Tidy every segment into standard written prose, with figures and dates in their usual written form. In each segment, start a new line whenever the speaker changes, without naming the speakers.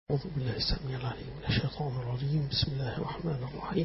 أعوذ بالله السميع العليم من الشيطان الرجيم. بسم الله الرحمن الرحيم.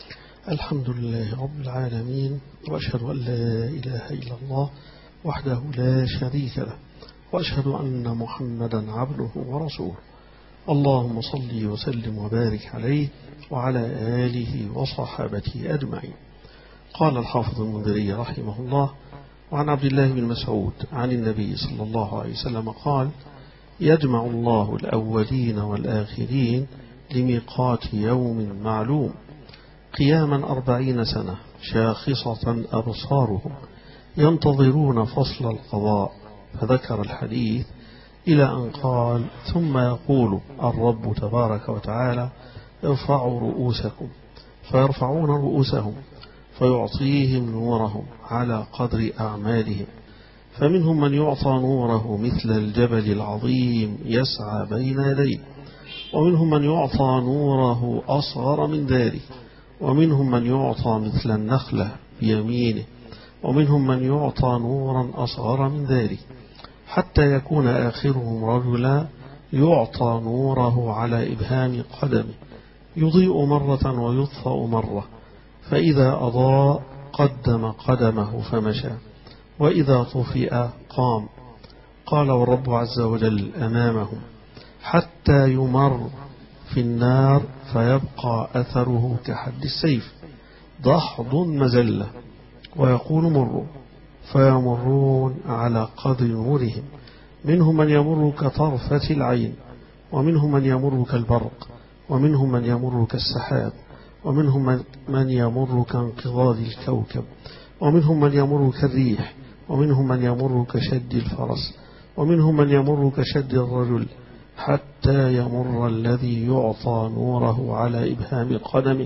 الحمد لله رب العالمين، وأشهد أن لا إله إلا الله وحده لا شريك له، وأشهد أن محمدا عبده ورسوله. اللهم صل وسلم وبارك عليه وعلى آله وصحابته أجمعين. قال الحافظ المنذري رحمه الله: وعن عبد الله بن مسعود عن النبي صلى الله عليه وسلم قال: يجمع الله الأولين والآخرين لميقات يوم معلوم قياما 40 سنة شاخصة أبصارهم ينتظرون فصل القضاء، فذكر الحديث إلى أن قال: ثم يقول الرب تبارك وتعالى: ارفعوا رؤوسكم، فيرفعون رؤوسهم فيعطيهم نورهم على قدر أعمالهم، فمنهم من يعطى نوره مثل الجبل العظيم يسعى بين يديه، ومنهم من يعطى نوره أصغر من ذلك، ومنهم من يعطى مثل النخلة بيمينه، ومنهم من يعطى نورا أصغر من ذلك، حتى يكون آخرهم رجلا يعطى نوره على إبهام قدمه يضيء مرة ويطفأ مرة، فإذا أضاء قدم قدمه فمشى، وإذا طفئ قام. قال: والرب عز وجل أمامهم حتى يمر في النار فيبقى أثره كحد السيف دحض مزلة، ويقول: مروا، فيمرون على قدر نورهم، منهم من يمر كطرفة العين، ومنهم من يمر كالبرق، ومنهم من يمر كالسحاب، ومنهم من يمر كانقضاض الكوكب، ومنهم من يمر كالريح، ومنهم من يمر كشد الفرس، ومنهم من يمر كشد الرجل، حتى يمر الذي يعطى نوره على إبهام قدمه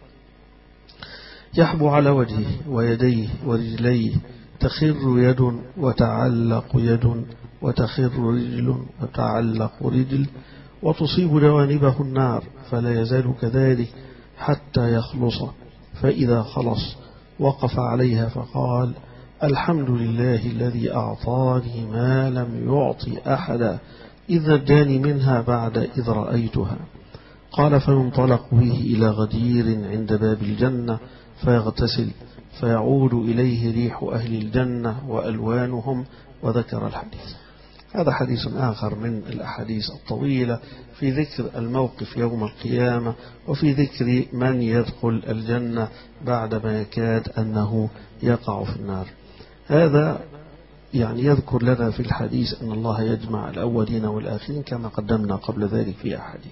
يحبو على وجهه ويديه ورجليه، تخر يد وتعلق يد، وتخر رجل وتعلق رجل، وتصيب جوانبه النار، فلا يزال كذلك حتى يخلص، فإذا خلص وقف عليها فقال: الحمد لله الذي أعطاني ما لم يعط أحدا، إذ نجاني منها بعد إذ رأيتها. قال: فينطلق به إلى غدير عند باب الجنة فيغتسل، فيعود إليه ريح أهل الجنة وألوانهم. وذكر الحديث. هذا حديث آخر من الأحاديث الطويلة في ذكر الموقف يوم القيامة، وفي ذكر من يدخل الجنة بعدما يكاد أنه يقع في النار. هذا يعني يذكر لنا في الحديث أن الله يجمع الأولين والآخرين كما قدمنا قبل ذلك في أحاديث.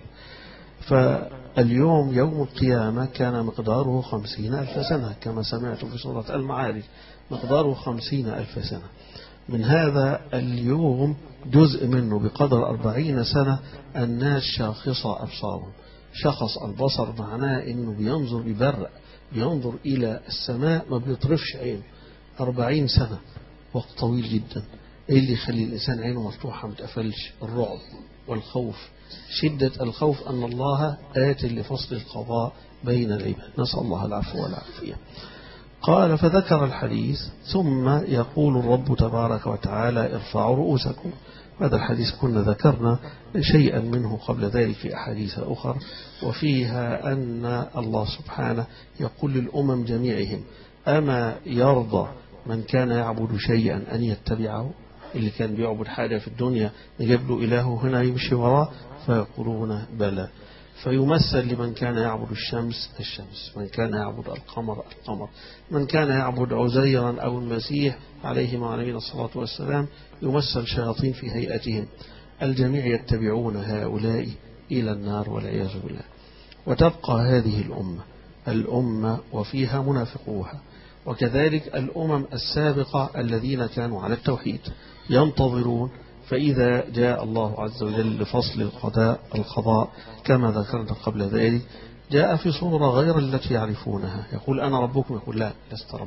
فاليوم يوم القيامة كان مقداره 50,000 سنة كما سمعت في سورة المعارج، مقداره 50,000 سنة. من هذا اليوم جزء منه بقدر 40 سنة الناس شاخصة أبصارهم. شخص البصر معناه أنه بينظر ببرق، بينظر إلى السماء ما بيطرفش عينه. 40 سنة وقت طويل جدا. إيه اللي يخلي الإنسان عينه مفتوحة ما تقفلش؟ الرعب والخوف، شدة الخوف أن الله آت لفصل القضاء بين العباد، نسأل الله العفو والعافية. قال: فذكر الحديث ثم يقول الرب تبارك وتعالى: ارفعوا رؤوسكم. هذا الحديث كنا ذكرنا شيئا منه قبل ذلك في أحاديث أخرى، وفيها أن الله سبحانه يقول للأمم جميعهم: أما يرضى من كان يعبد شيئا أن يتبعه؟ اللي كان بيعبد حاجة في الدنيا نجيب له إله هنا يمشي وراه، فيقولون بلى. فيمثل لمن كان يعبد الشمس الشمس، من كان يعبد القمر القمر، من كان يعبد عزيرا أو المسيح عليهم وعلى الصلاة والسلام يمثل شياطين في هيئتهم. الجميع يتبعون هؤلاء إلى النار والعياذ بالله. وتبقى هذه الأمة وفيها منافقوها، وكذلك الأمم السابقة الذين كانوا على التوحيد ينتظرون، فإذا جاء الله عز وجل لفصل القضاء كما ذكرنا قبل ذلك، جاء في صورة غير التي يعرفونها. يقول: أنا ربكم، يقول: لا، لست ربنا،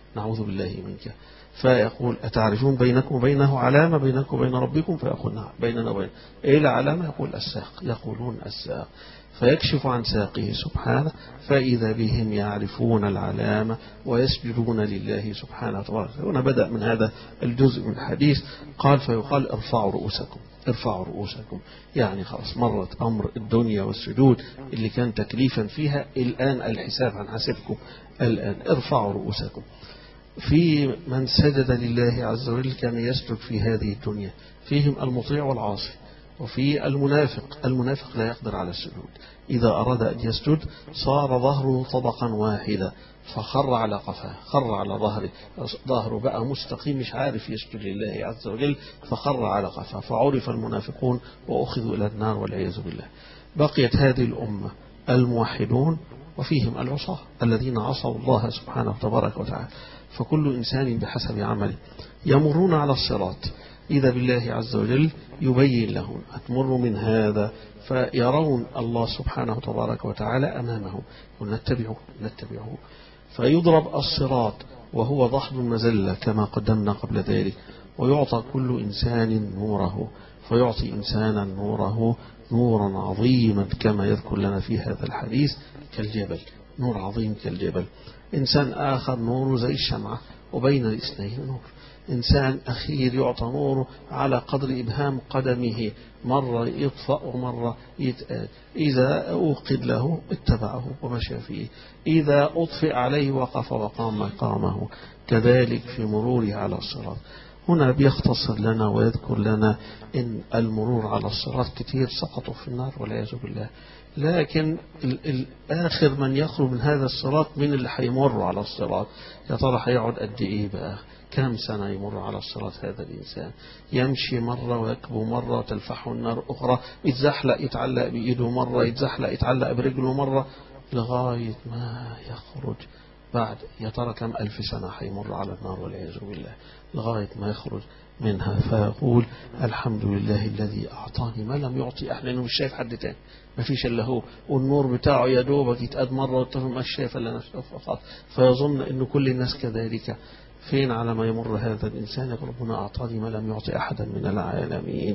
نعوذ بالله منك. فيقول أتعرفون بينكم وبينه علامة بينكم وبين ربكم؟ فيقول نعم بيننا وبين. إيه العلامة؟ يقول الساق. يقولون الساق. فيكشف عن ساقه سبحانه فإذا بهم يعرفون العلامة ويسجدون لله سبحانه وتعالى. هنا بدأ من هذا الجزء من الحديث. قال فيقال ارفعوا رؤوسكم، ارفعوا رؤوسكم، يعني خلاص مرت أمر الدنيا والسجود اللي كان تكليفا فيها، الآن الحساب عن حسبكم، الآن ارفعوا رؤوسكم. في من سجد لله عز وجل كان يسجد في هذه الدنيا، فيهم المطيع والعاصي، وفي المنافق لا يقدر على السجود، إذا أراد أن يسجد صار ظهره طبقا واحدا فخر على قفاه، خر على ظهره بقى مستقيم مش عارف يسجد لله عز وجل، فخر على قفاه، فعرف المنافقون وأخذوا إلى النار والعياذ بالله. بقيت هذه الأمة الموحدون وفيهم العصاة الذين عصوا الله سبحانه وتبارك وتعالى. فكل إنسان بحسب عمله يمرون على الصراط، إذا بالله عز وجل يبين لهم أتمر من هذا، فيرون الله سبحانه وتبارك وتعالى أمامهم، نتبعه فيضرب الصراط وهو ضحض المزلة كما قدمنا قبل ذلك، ويعطى كل إنسان نوره، فيعطي إنسانا نوره نورا عظيما كما يذكر لنا في هذا الحديث كالجبل، نور عظيم كالجبل. إنسان آخر نوره زي الشمعة وبين الاثنين نور. إنسان أخير يعطى نوره على قدر إبهام قدمه، مرة يطفأ ومرة يتآل، إذا أوقد له اتبعه ومشى فيه، إذا أطفئ عليه وقف وقام مقامه، كذلك في مروره على الصراط. هنا بيختصر لنا ويذكر لنا إن المرور على الصراط كتير سقطوا في النار والعياذ بالله، لكن آخر من يخرج من هذا الصراط من اللي هيمر على الصراط، يا ترى هيقعد قد إيه بقى؟ كم سنة يمر على الصراط هذا الإنسان؟ يمشي مرة ويكبو مرة وتلفحه النار أخرى، يتزحلق يتعلق بإيده مرة، يتزحلق يتعلق برجله مرة، لغاية ما يخرج بعد يا ترى كم ألف سنة هيمر على النار والعياذ بالله لغاية ما يخرج منها. فيقول الحمد لله الذي أعطاني ما لم يعطي أحد، لأنه مش شايف حد تاني، ما فيش إلا هو، والنور بتاعه يا دوبك يتقاد مرة والتفهم مش شايف إلا نفسه فقط، فيظن أن كل الناس كذلك. فين على ما يمر هذا الإنسان؟ ربنا أعطاني ما لم يعطي أحدا من العالمين.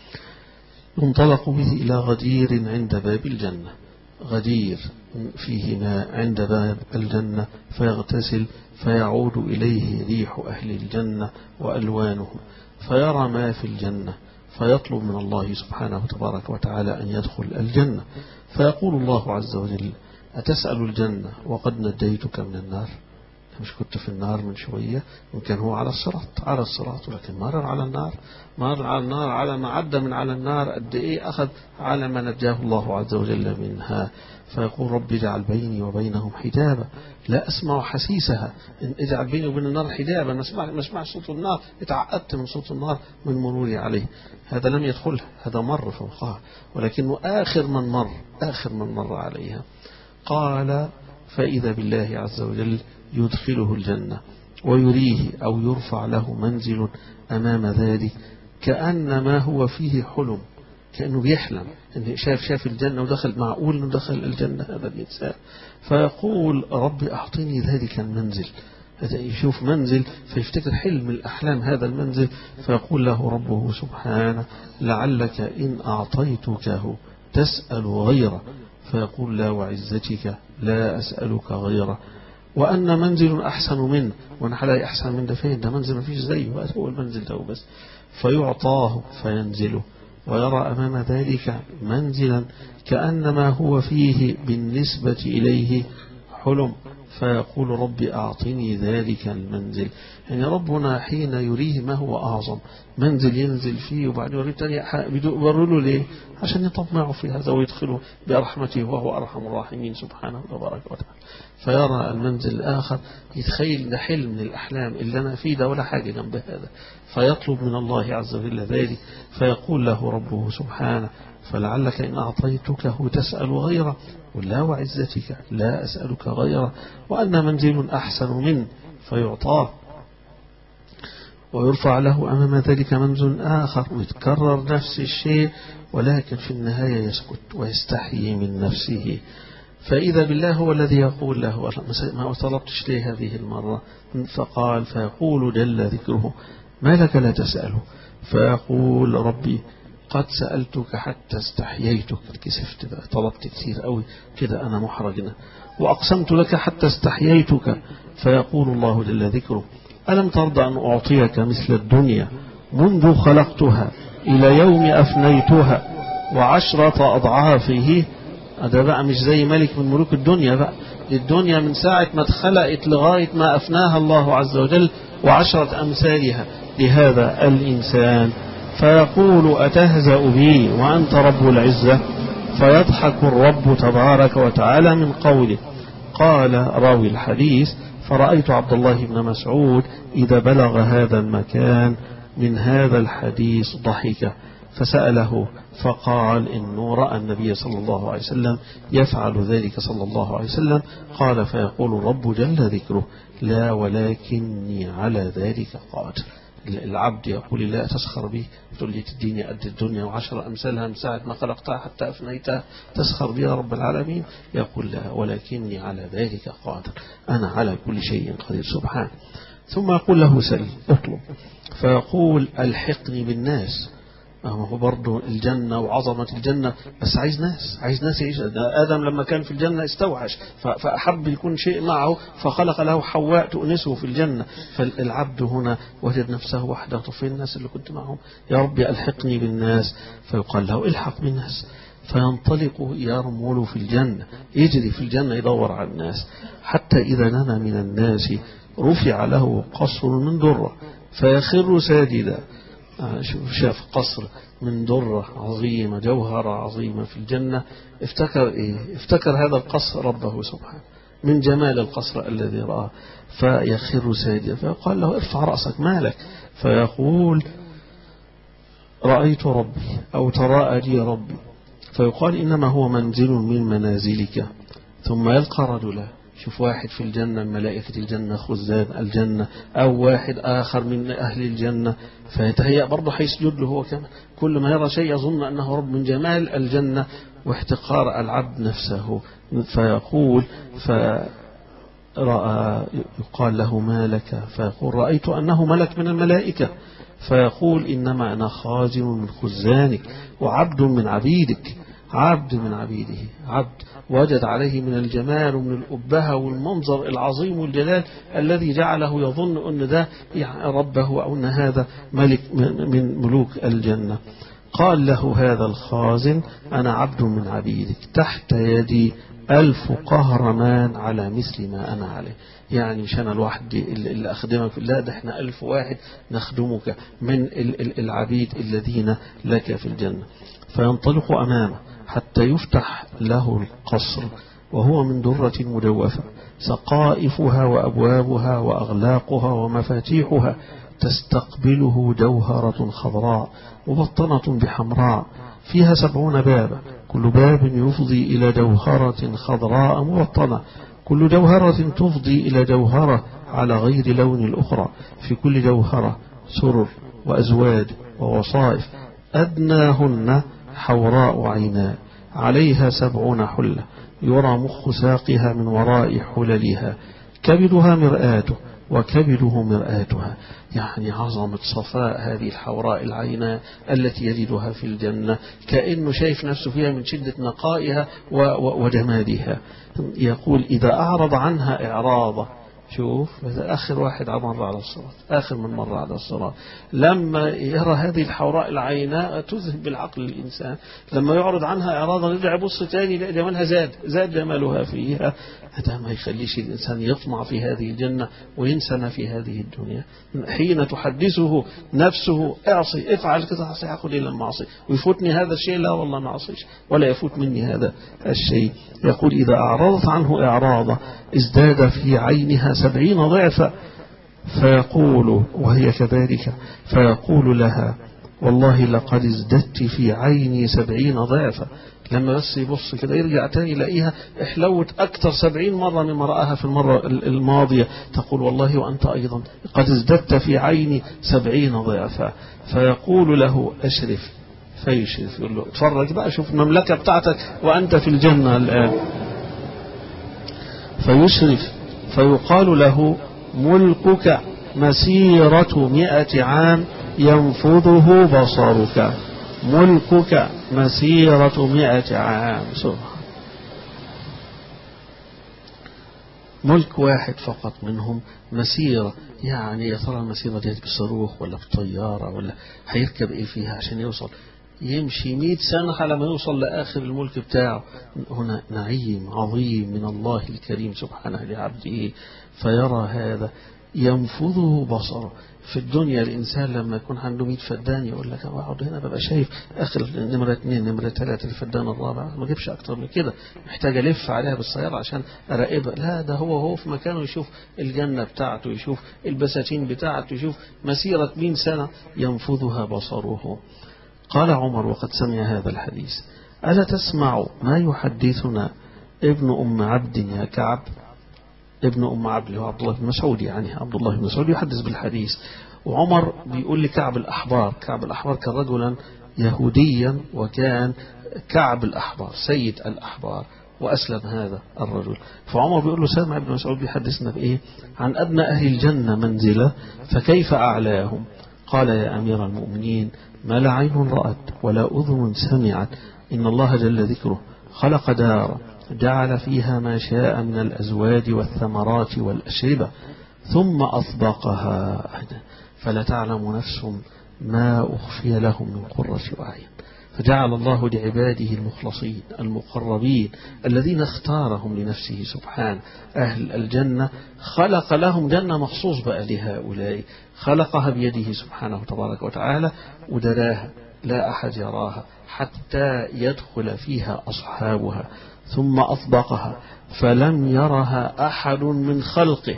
ينطلق به إلى غدير عند باب الجنة، غدير فيه ماء عند باب الجنة، فيغتسل فيعود إليه ريح أهل الجنة وألوانهم، فيرى ما في الجنة، فيطلب من الله سبحانه وتبارك وتعالى أن يدخل الجنة، فيقول الله عز وجل أتسأل الجنة وقد نجيتك من النار؟ مش كنت في النار من شوية؟ يمكن هو على الصراط ولكن مر على النار، على ما عدى من على النار قد إيه أخذ على ما نجاه الله عز وجل منها. فيقول رب اجعل بيني وبينهم حجابا لا أسمع حسيسها، إن اجعل بيني وبين النار حجابا، ما اسمع صوت النار، اتعقدت من صوت النار من مروري عليه. هذا لم يدخلها، هذا مر فوقها، ولكنه آخر من مر عليها. قال فإذا بالله عز وجل يدخله الجنة ويريه أو يرفع له منزل أمام ذلك كأن ما هو فيه حلم، كأنه بيحلم إن شاف الجنة ودخل، معقول إنه دخل الجنة هذا الإنسان. فيقول رب أعطيني ذلك المنزل، هذا يشوف منزل فيفتكر حلم الأحلام هذا المنزل، فيقول له ربه سبحانه لعلك إن أعطيتكه تسأل غيره، فيقول لا وعزتك لا أسألك غيره، وأن منزل أحسن منه، وأنا حلاقي أحسن من ده فين؟ ده منزل ما فيش زيه، هو المنزل ده بس. فيعطاه فينزله ويرى أمام ذلك منزلا كأنما هو فيه بالنسبة إليه حلم، فيقول رب أعطني ذلك المنزل. يعني ربنا حين يريه ما هو أعظم منزل ينزل فيه وبعدين يريد تاني يبرر ليه؟ عشان يطمعه في هذا ويدخله برحمته وهو أرحم الراحمين سبحانه وتبارك وتعالى. فيرى المنزل الآخر يتخيل ده حلم من الأحلام اللي أنا فيه ده ولا حاجة جنب هذا، فيطلب من الله عز وجل ذلك، فيقول له ربه سبحانه فلعلك إن أعطيتكه تسأل غيره، ولا وعزتك لا أسألك غيره، وأن منزل أحسن منه، فيعطاه ويرفع له أمام ذلك منزل آخر ويتكرر نفس الشيء، ولكن في النهاية يسكت ويستحيي من نفسه، فإذا بالله هو الذي يقول له ما طلبتش ليه هذه المرة؟ فقال فيقول جل ذكره ما لك لا تسأله؟ فيقول ربي قد سألتك حتى استحييتك، كسفت بقى، طلبت كثير قوي كده أنا محرجنا، وأقسمت لك حتى استحييتك. فيقول الله جل ذكره ألم ترضى أن أعطيك مثل الدنيا منذ خلقتها إلى يوم أفنيتها وعشرة أضعافه؟ هذا بقى مش زي ملك من ملوك الدنيا بقى، الدنيا من ساعة ما اتخلقت لغاية ما أفناها الله عز وجل وعشرة أمثالها لهذا الإنسان. فيقول أتهزأ بي وأنت رب العزة؟ فيضحك الرب تبارك وتعالى من قوله. قال راوي الحديث فرأيت عبد الله بن مسعود إذا بلغ هذا المكان من هذا الحديث ضحك، فسأله فقال إنه رأى النبي صلى الله عليه وسلم يفعل ذلك صلى الله عليه وسلم. قال فيقول الرب جل ذكره لا ولكني على ذلك قادر. العبد يقول لا تسخر بي، تقول لي تديني قد الدنيا وعشر أمثالها من ساعة ما خلقتها حتى أفنيتها، تسخر بي يا رب العالمين؟ يقول لا ولكني على ذلك قادر، أنا على كل شيء قدير سبحانه. ثم يقول له سل اطلب، فيقول ألحقني بالناس. هو برضه الجنة وعظمة الجنة، بس عايز ناس يعيش. آدم لما كان في الجنة استوحش فأحب يكون شيء معه فخلق له حواء تؤنسه في الجنة. فالعبد هنا وجد نفسه وحده، فين الناس اللي كنت معهم؟ يا ربي ألحقني بالناس. فيقال له الحق بالناس، فينطلق يرمل في الجنة، يجري في الجنة يدور على الناس، حتى إذا نام من الناس رفع له قصر من درة فيخر ساجدا. شاف قصر من درة عظيمة، جوهرة عظيمة في الجنة، افتكر افتكر هذا القصر ربه سبحانه من جمال القصر الذي رآه، فيخر ساجدا. فيقال له ارفع رأسك مالك؟ فيقول رأيت ربي أو تراءى لي ربي. فيقال إنما هو منزل من منازلك. ثم يلقى رجلا، شوف واحد في الجنة من ملائكة الجنة خزان الجنة، أو واحد آخر من أهل الجنة، فيتهيأ برضه حيسجد له هو كمان. كل ما يرى شيء يظن أنه رب من جمال الجنة واحتقار العبد نفسه. فيقول فرأى يقال له ما لك؟ فيقول رأيت أنه ملك من الملائكة. فيقول إنما أنا خازن من خزانك وعبد من عبيدك. عبد من عبيده، عبد وجد عليه من الجمال ومن الأبهة والمنظر العظيم والجلال الذي جعله يظن أن ده يعني ربه أو أن هذا ملك من ملوك الجنة. قال له هذا الخازن أنا عبد من عبيدك تحت يدي 1000 قهرمان على مثل ما أنا عليه. يعني مش أنا لوحدي اللي أخدمك، لا ده احنا 1000 واحد نخدمك من العبيد الذين لك في الجنة. فينطلق أمامه حتى يفتح له القصر، وهو من درة مجوفة، سقائفها وأبوابها وأغلاقها ومفاتيحها تستقبله جوهرة خضراء مبطنة بحمراء، فيها 70 بابا، كل باب يفضي إلى جوهرة خضراء مبطنة، كل جوهرة تفضي إلى جوهرة على غير لون الأخرى، في كل جوهرة سرر وأزواج ووصائف، أدناهن حوراء عيناء، عليها 70 حلة، يرى مخ ساقها من وراء حللها، كبدها مرآته وكبده مرآتها. يعني عظمة صفاء هذه الحوراء العيناء التي يجدها في الجنة، كأنه شايف نفسه فيها من شدة نقائها وجمالها. يقول إذا أعرض عنها إعراضا، شوف آخر واحد مر على الصراط، آخر من مر على الصراط، لما يرى هذه الحوراء العيناء تذهب بالعقل الإنسان، لما يعرض عنها إعراضا يرجع يبص تاني لا جمالها زاد جمالها فيها. هذا ما يخليش الإنسان يطمع في هذه الجنة وينسى ما في هذه الدنيا. حين تحدثه نفسه اعصي افعل كذا سيقول لي لما أعصي ويفوتني هذا الشيء، لا والله ما أعصيش ولا يفوت مني هذا الشيء. يقول إذا أعرضت عنه إعراضا ازداد في عينها 70 ضعفا، فيقول وهي كذلك، فيقول لها والله لقد ازددت في عيني 70 ضعفا. لما بس يبص كده يرجع تاني يلاقيها احلوت أكثر 70 مرة مما رآها في المرة الماضية. تقول والله وأنت أيضا قد ازددت في عيني 70 ضعفا. فيقول له أشرف، فيشرف، يقول له اتفرج بقى شوف المملكة بتاعتك وأنت في الجنة الآن. فيشرف فيقال له ملكك مسيرة 100 عام ينفذه بصرك. ملكك مسيرة 100 عام. سبحان. ملك واحد فقط منهم مسيرة، يعني يا ترى المسيرة دي بصاروخ ولا بطيارة ولا هيركب ايه فيها عشان يوصل؟ يمشي 100 سنة لما يوصل لآخر الملك بتاعه. هنا نعيم عظيم من الله الكريم سبحانه لعبده فيرى هذا ينفذه بصره. في الدنيا الإنسان لما يكون عنده 100 فدان يقول لك أقعد هنا ببقى شايف آخر نمرة 2 نمرة 3 الفدان الرابع، ما أجيبش أكتر من كده، محتاج ألف عليها بالسيارة عشان أراقبها. لا، ده هو في مكانه يشوف الجنة بتاعته، يشوف البساتين بتاعته، يشوف مسيرة 100 سنة ينفذها بصره. قال عمر وقد سمع هذا الحديث: ألا تسمع ما يحدثنا ابن أم عبد يا كعب؟ ابن أم عبد اللي هو عبد الله بن مسعود، يعني عبد الله بن مسعود يحدث بالحديث، وعمر بيقول لكعب الأحبار. كعب الأحبار كان رجلا يهوديا، وكان كعب الأحبار سيد الأحبار، وأسلم هذا الرجل. فعمر بيقول له: سامع ابن مسعود بيحدثنا بإيه؟ عن أدنى أهل الجنة منزلة فكيف أعلاهم؟ قال: يا أمير المؤمنين، ما لا عين رأت ولا أذن سمعت، إن الله جل ذكره خلق دار جعل فيها ما شاء من الأزواج والثمرات والأشربة ثم أطبقها فلا تعلم نفس ما أخفي لهم من قرة أعين. فجعل الله لعباده المخلصين المقربين الذين اختارهم لنفسه سبحانه أهل الجنة، خلق لهم جنة مخصوص بقى لهؤلاء، خلقها بيده سبحانه تبارك وتعالى ودراها لا أحد يراها حتى يدخل فيها أصحابها، ثم أطبقها فلم يرها أحد من خلقه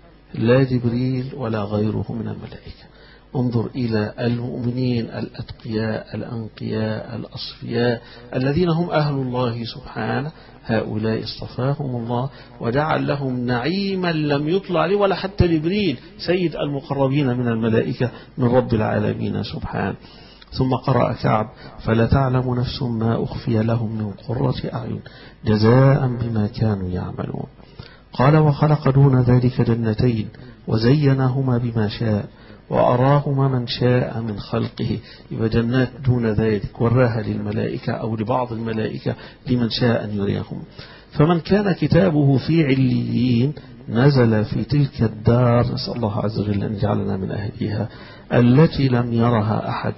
لا جبريل ولا غيره من الملائكة. انظر إلى المؤمنين الأتقياء الأنقياء الأصفياء الذين هم أهل الله سبحانه، هؤلاء اصطفاهم الله وجعل لهم نعيما لم يطلع عليه ولا حتى جبريل سيد المقربين من الملائكة من رب العالمين سبحانه. ثم قرأ كعب: فلا تعلم نفس ما أخفي لهم من قرة أعين جزاء بما كانوا يعملون. قال: وخلق دون ذلك جنتين وزينهما بما شاء وأراهما من شاء من خلقه. يبقى جنات دون ذلك وراها للملائكة أو لبعض الملائكة لمن شاء أن يريهم. فمن كان كتابه في عليين نزل في تلك الدار، نسأل الله عز وجل أن يجعلنا من أهلها، التي لم يرها أحد،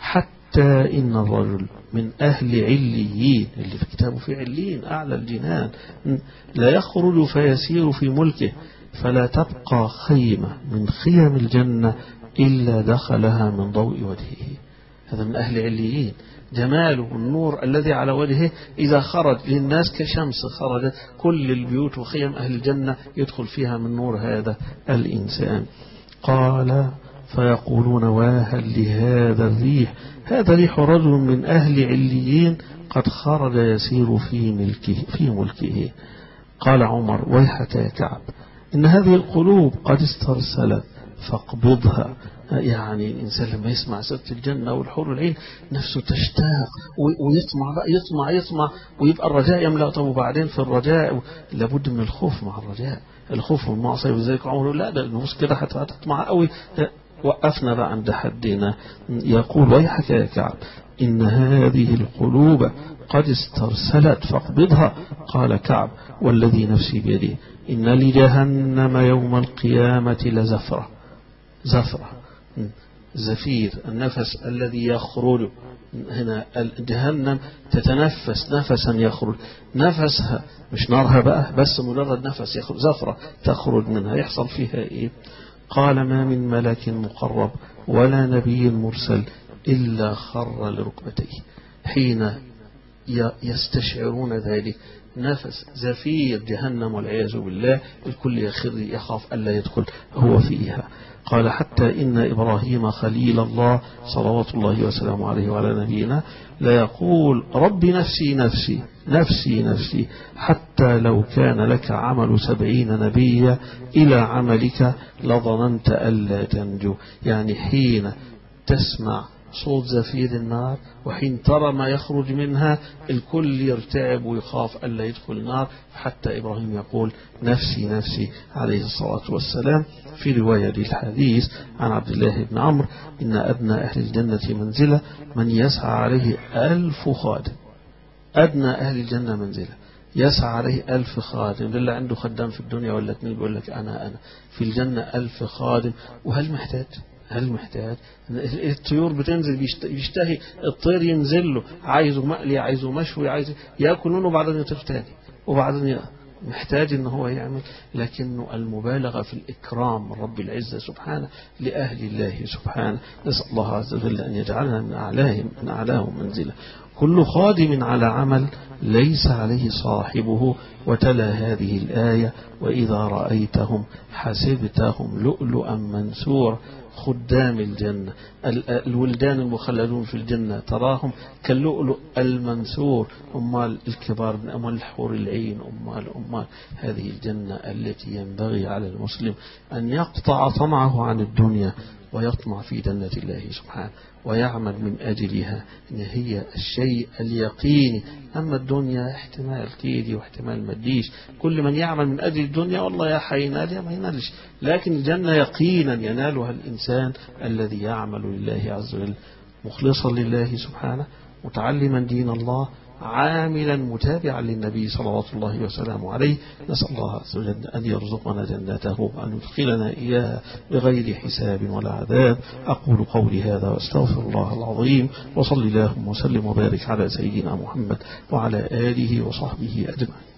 حتى إن الرجل من أهل عليين اللي في كتابه في عليين أعلى الجنان لا يخرج فيسير في ملكه فلا تبقى خيمة من خيم الجنة إلا دخلها من ضوء وجهه. هذا من أهل عليين، جماله النور الذي على وجهه إذا خرج للناس كشمس خرجت كل البيوت وخيم أهل الجنة يدخل فيها من نور هذا الإنسان. قال: فيقولون: واهل لهذا الريح، هذا ريح رجل من أهل عليين قد خرج يسير في ملكه. قال عمر: ويحك يا كعب، إن هذه القلوب قد استرسلت فاقبضها. يعني الإنسان لما يسمع سيرة الجنة والحور العين نفسه تشتاق ويطمع بقى يطمع ويبقى الرجاء يملأ. طب وبعدين في الرجاء لابد من الخوف مع الرجاء، الخوف من المعصية. وذلك عمر: لا، ده النفوس كده هتطمع قوي. وقفنا بقى عند حدنا. يقول: ويحك يا كعب، إن هذه القلوب قد استرسلت فاقبضها. قال كعب: والذي نفسي بيده إن لجهنم يوم القيامة لزفرة. زفرة زفير النفس الذي يخرج هنا. جهنم تتنفس نفسا يخرج، نفسها مش نارها بقى، بس مجرد نفس يخرج، زفرة تخرج منها. يحصل فيها إيه؟ قال: ما من ملك مقرب ولا نبي مرسل إلا خر لركبتيه. حين يستشعرون ذلك نفس زفير جهنم والعياذ بالله، الكل يخر يخاف ألا يدخل هو فيها. قال: حتى إن إبراهيم خليل الله صلوات الله وسلامه عليه وعلى نبينا لا يقول: رب نفسي نفسي نفسي نفسي، حتى لو كان لك عمل 70 نبيا إلى عملك لظننت ألا تنجو. يعني حين تسمع صوت زفير النار، وحين ترى ما يخرج منها الكل يرتعب ويخاف ألا يدخل النار، حتى إبراهيم يقول نفسي نفسي عليه الصلاة والسلام. في رواية للحديث عن عبد الله بن عمرو إن أدنى أهل الجنة منزلة من يسعى عليه 1000 خادم. أدنى أهل الجنة منزلة يسعى عليه 1000 خادم. اللي عنده خدام في الدنيا ولا 2 بيقول لك أنا في الجنة 1000 خادم. وهل محتاج؟ هل محتاج؟ الطيور بتنزل بيشتهي الطير ينزل له، عايزه مقلي عايزه مشوي عايزه يأكل منه وبعدين يطير تاني وبعدين محتاج ان هو يعمل. لكنه المبالغة في الإكرام من رب العزة سبحانه لأهل الله سبحانه. نسأل الله عز وجل أن يجعلنا من أعلاهم منزلة. كل خادم على عمل ليس عليه صاحبه. وتلا هذه الآية وإذا رأيتهم حسبتهم لؤلؤا منثورا. خدام الجنة الولدان المخلدون في الجنة تراهم كاللؤلؤ المنثور. أمال الكبار من أموال الحور العين. أمال هذه الجنة التي ينبغي على المسلم أن يقطع طمعه عن الدنيا ويطمع في جنة الله سبحانه ويعمل من أجلها، إن هي الشيء اليقيني. أما الدنيا احتمال كيدي واحتمال مديش. كل من يعمل من أجل الدنيا والله يا حينال يا ما ينالش، لكن الجنة يقينا ينالها الإنسان الذي يعمل لله عز وجل مخلصا لله سبحانه، متعلما دين الله، عاملا متابعا للنبي صلوات الله وسلامه عليه. نسأل الله عز وجل أن يرزقنا جنته وأن يدخلنا إياها بغير حساب ولا عذاب. أقول قولي هذا واستغفر الله العظيم، وصل اللهم وسلم وبارك على سيدنا محمد وعلى آله وصحبه أجمعين.